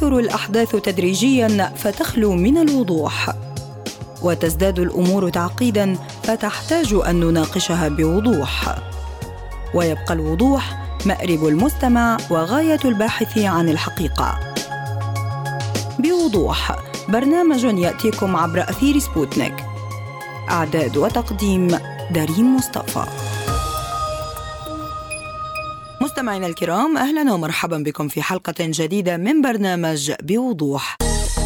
تكثر الأحداث تدريجياً فتخلو من الوضوح، وتزداد الأمور تعقيداً فتحتاج أن نناقشها بوضوح، ويبقى الوضوح مأرب المستمع وغاية الباحث عن الحقيقة. بوضوح، برنامج يأتيكم عبر أثير سبوتنيك. إعداد وتقديم دارين مصطفى. مستمعينا الكرام، أهلا ومرحبا بكم في حلقة جديدة من برنامج بوضوح.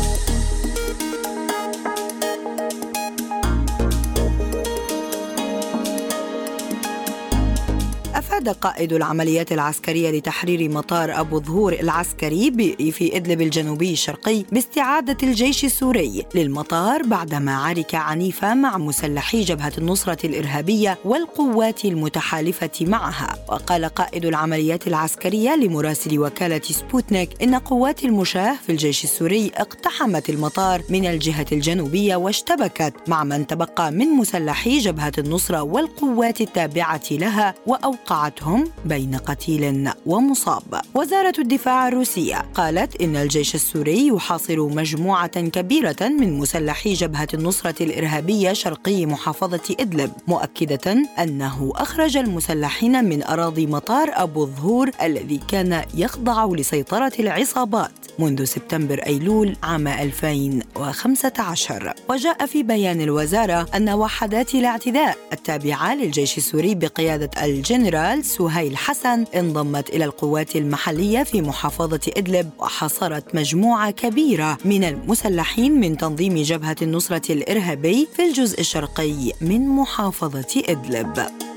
أفاد قائد العمليات العسكرية لتحرير مطار أبو ظهور العسكري في إدلب الجنوبي الشرقي باستعادة الجيش السوري للمطار بعدما عركة عنيفة مع مسلحي جبهة النصرة الإرهابية والقوات المتحالفة معها. وقال قائد العمليات العسكرية لمراسل وكالة سبوتنيك إن قوات المشاة في الجيش السوري اقتحمت المطار من الجهة الجنوبية واشتبكت مع من تبقى من مسلحي جبهة النصرة والقوات التابعة لها وأوقعتهم بين قتيل ومصاب. وزارة الدفاع الروسية قالت إن الجيش السوري يحاصر مجموعة كبيرة من مسلحي جبهة النصرة الإرهابية شرقي محافظة إدلب، مؤكدة أنه أخرج المسلحين من أراضي مطار أبو ظهور الذي كان يخضع لسيطرة العصابات منذ سبتمبر أيلول عام 2015. وجاء في بيان الوزارة أن وحدات الاعتداء التابعة للجيش السوري بقيادة الجنرال سهيل حسن انضمت إلى القوات المحلية في محافظة إدلب وحاصرت مجموعة كبيرة من المسلحين من تنظيم جبهة النصرة الإرهابي في الجزء الشرقي من محافظة إدلب.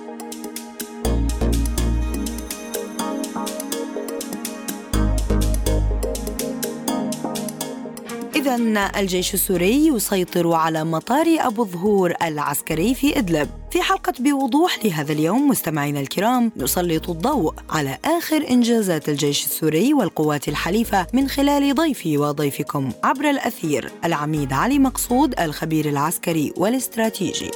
إذن الجيش السوري يسيطر على مطار أبو ظهور العسكري في إدلب. في حلقة بوضوح لهذا اليوم مستمعينا الكرام نسلط الضوء على آخر إنجازات الجيش السوري والقوات الحليفة من خلال ضيفي وضيفكم عبر الأثير العميد علي مقصود، الخبير العسكري والاستراتيجي.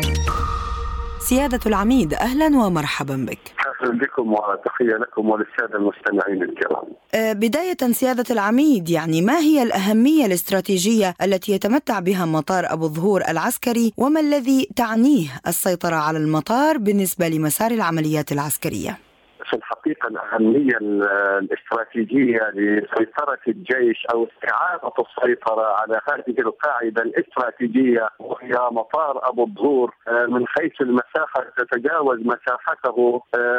سيادة العميد، أهلا ومرحبا بك. أهلا بكم وتحية لكم وللسادة المستمعين الكرام. بداية سيادة العميد، يعني ما هي الأهمية الاستراتيجية التي يتمتع بها مطار أبو ظهور العسكري، وما الذي تعنيه السيطرة على المطار بالنسبة لمسار العمليات العسكرية؟ في الحقيقة الأهمية الاستراتيجية لسيطرة الجيش أو استعادة السيطرة على هذه القاعدة الاستراتيجية وهي مطار أبو الظهور من حيث المساحة تتجاوز مساحته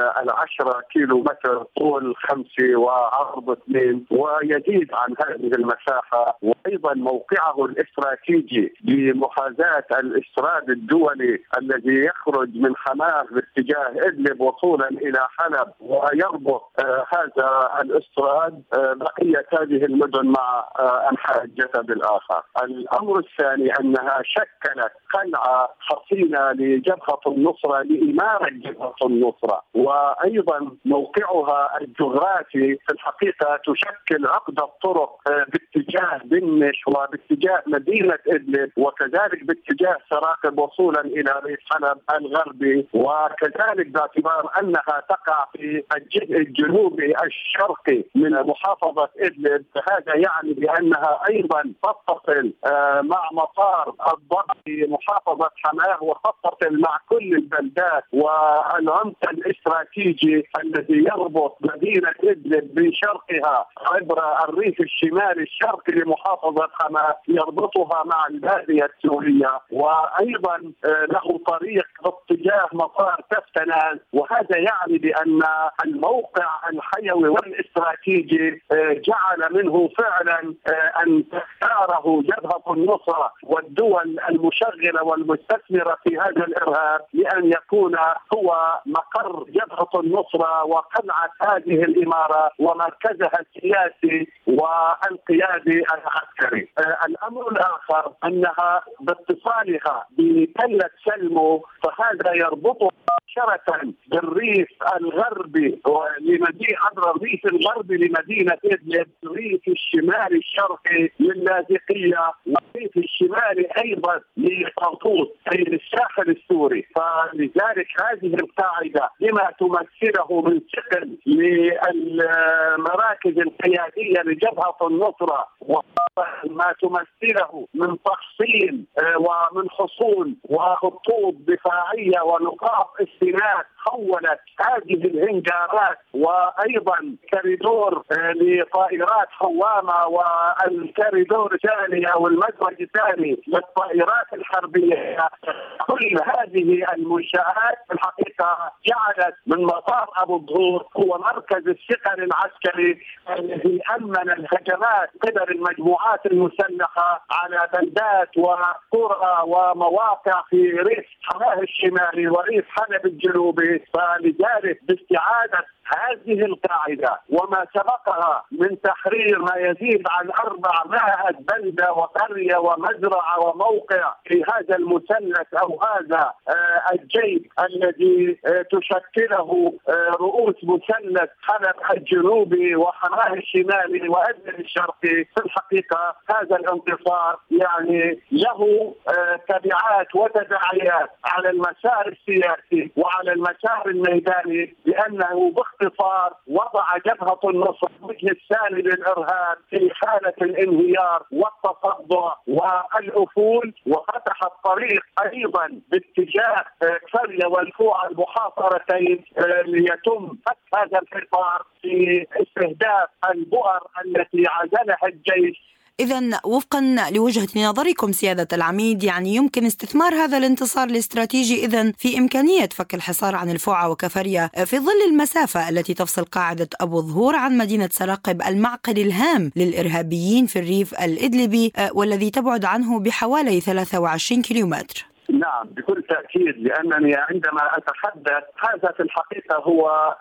10 كيلو متر، طول 5 وعرض 2 ويزيد عن هذه المساحة، وأيضا موقعه الاستراتيجي لمحاذاة الاستراد الدولي الذي يخرج من حماه باتجاه إدلب وصولا إلى حلب ويربط هذا الاستراد بقية هذه المدن مع أنحاء الجسد الآخر. الأمر الثاني أنها شكلت قلعة حصينة لجبهة النصرة لإمارة جبهة النصرة، وأيضا موقعها الجغرافي في الحقيقة تشكل عقد الطرق باتجاه دمشق وباتجاه مدينة إدلب وكذلك باتجاه سراقب وصولا إلى ريف حلب الغربي، وكذلك باعتبار أنها تقع في الجزء الجنوبي الشرقي من محافظة إدلب، فهذا يعني بأنها أيضا تتصل مع مطار الضبع في محافظة حماه وتتصل مع كل البلدات، والعمق الاستراتيجي الذي يربط مدينة إدلب بشرقها عبر الريف الشمالي الشرقي لمحافظة حماه يربطها مع البادية السورية، وأيضا له طريق باتجاه مطار تفتنان، وهذا يعني بأن الموقع الحيوي والاستراتيجي جعل منه فعلا أن تختاره جبهة النصرة والدول المشغلة والمستثمرة في هذا الإرهاب لأن يكون هو مقر جبهة النصرة وقلعة هذه الإمارة ومركزها السياسي والقيادي العسكري. الأمر الآخر أنها باتصالها بتلة سلمو فهذا يربطها مباشرة بالريف الغربي عبر الريف الغربي لمدينة إدلب، الريف الشمالي الشرقي للاذقية، والريف الشمالي أيضا طاطوس أي للساحل السوري. فلذلك هذه القاعدة بما تمثله من ثقل للمراكز القيادية لجبهة النصرة وما تمثله من تحصين ومن حصول وخطوط دفاعية ونقاط استناد خولت هذه الهنجارات، وأيضا كريدور لطائرات حوامة والكريدور الثاني أو المدرج الثاني للطائرات الحربية. كل هذه المنشآت الحقيقة جعلت من مطار أبو الظهور هو مركز الثقل العسكري الذي أمن الهجمات قبل المجموعات المسلحة على بلدات وقرى ومواقع في ريف حماه الشمالي وريف حلب الجنوبي. فلذلك باستعادة هذه القاعدة وما سبقها من تحرير ما يزيد عن 400 بلدة وقرية ومزرعة وموقع في هذا المثلث أو هذا الجيب الذي تشكله رؤوس مثلث حلب الجنوبي وحماه الشمالي وأدلب الشرقي. في الحقيقة هذا الانتصار يعني له تبعات وتداعيات على المسار السياسي وعلى المسار الميداني، لأنه باختصار وضع جبهة النصر الوجه الثاني للإرهاب في حالة الانهيار والتصدع والأفول، وفتح الطريق أيضا باتجاه كفرية والفوعة المحاصرتين ليتم فتح هذا الحصار في استهداف البؤر التي عزلها الجيش. إذن وفقا لوجهة نظركم سيادة العميد، يعني يمكن استثمار هذا الانتصار الاستراتيجي إذن في إمكانية فك الحصار عن الفوعة وكفرية في ظل المسافة التي تفصل قاعدة أبو الظهور عن مدينة سراقب المعقل الهام للإرهابيين في الريف الإدلبي والذي تبعد عنه بحوالي 23 كيلومتر. نعم بكل تأكيد، لأنني عندما أتحدث هذا في الحقيقة هو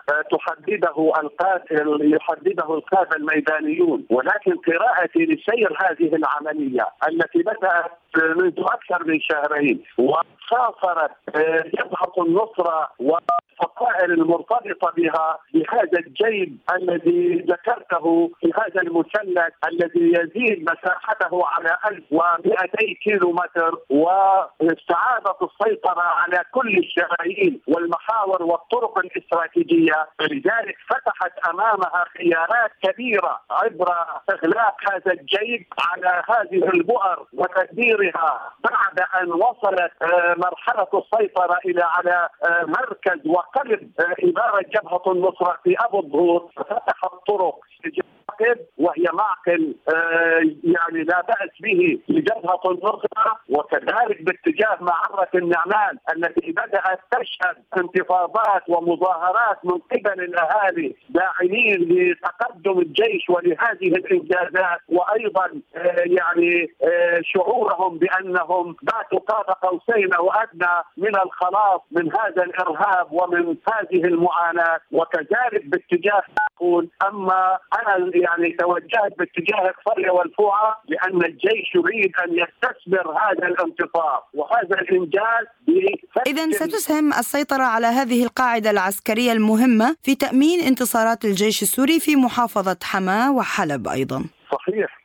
يحدده القادة الميدانيون، ولكن قراءتي لسير هذه العملية التي بدأت منذ أكثر من شهرين وخاصرت جبهة النصرة والفصائل المرتبطة بها بهذا الجيب الذي ذكرته في هذا المثلث الذي يزيد مساحته على 1200 كيلومتر، واستعادة السيطرة على كل الشرايين والمحاور والطرق الاستراتيجية. فلذلك فتحت أمامها خيارات كبيرة عبر إغلاق هذا الجيب على هذه البؤر وتدميرها بعد أن وصلت مرحلة السيطرة على مركز وقلب إدارة جبهة النصرة في أبو الظهور. فتح الطرق وهي معقل يعني لا بأس به لجبهة النصرة، وكذلك باتجاه معرة النعمان التي بدأت تشهد انتفاضات ومظاهرات من قبل الأهالي داعمين لتقدم الجيش ولهذه الإنجازات، وأيضا يعني شعورهم بأنهم باتوا قاب قوسين أو أدنى من الخلاص من هذا الإرهاب ومن هذه المعاناة. وكذلك باتجاه أما أنا يعني توجهت باتجاه كفرية والفوعة لأن الجيش يريد أن يستثمر هذا الانتصار وهذا الإنجاز. إذن ستسهم السيطرة على هذه القاعدة العسكرية المهمة في تأمين انتصارات الجيش السوري في محافظة حما وحلب أيضا. صحيح.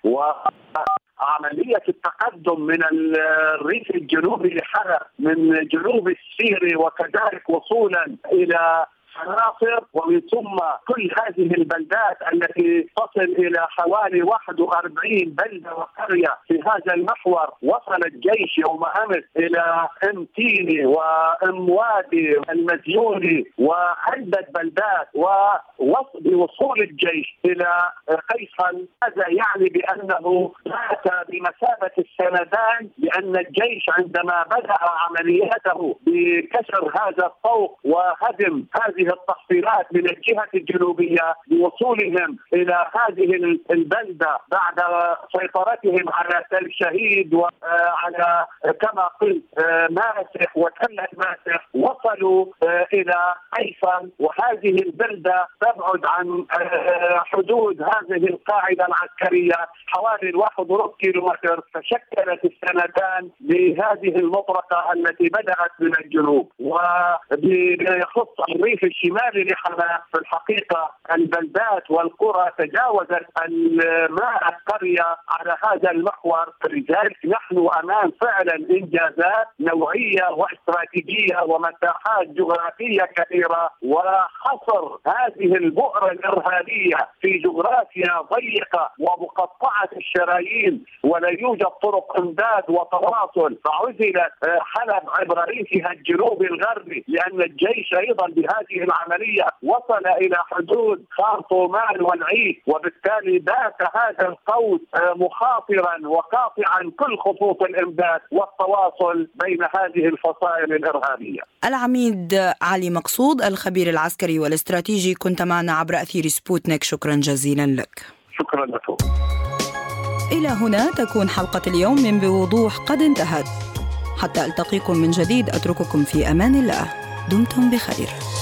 عملية التقدم من الريف الجنوبي لحلب من جنوب السيري وكذلك وصولا إلى ناصر ومن ثم كل هذه البلدات التي تصل إلى حوالي 41 بلدة وقرية في هذا المحور. وصل الجيش يوم أمس إلى أمتيني وأموادي والمديوني وعدة بلدات، وبوصول الجيش إلى قيصل هذا يعني بأنه بات بمثابة السندان، لأن الجيش عندما بدأ عملياته بكسر هذا الطوق وهدم هذه التحصيلات من الجهة الجنوبية بوصولهم إلى هذه البلدة بعد سيطرتهم على تل شهيد وعلى كما قلت ماسح وتلة ماسح، وصلوا إلى قيصل، وهذه البلدة تبعد عن حدود هذه القاعدة العسكرية حوالي 1.5 كيلومتر. فشكلت السندان لهذه المطرقة التي بدأت من الجنوب. وبيخص الريف الشمالي لحماة في الحقيقة البلدات والقرى تجاوزت ماء القرية على هذا المحور. لذلك نحن أمام فعلا إنجازات نوعية واستراتيجية ومساحات جغرافية كثيرة، وحصر هذه البؤرة الإرهابية في جغرافيا ضيقة ومقطعة الشرايين، ولا يوجد طرق إمداد وتواصل، فعزلت حلب عبر ريفها الجنوبي الغربي، لأن الجيش أيضا بهذه العملية وصل إلى حدود خرطومان والعيد، وبالتالي بات هذا القوس مخاطرا وقاطعا كل خطوط الإمداد والتواصل بين هذه الفصائل الإرهابية. العميد علي مقصود الخبير العسكري والاستراتيجي، كنت معنا عبر أثير سبوتنيك، شكرا جزيلا لك. شكرا لكم. إلى هنا تكون حلقة اليوم من بوضوح قد انتهت. حتى ألتقيكم من جديد أترككم في أمان الله. دمتم بخير.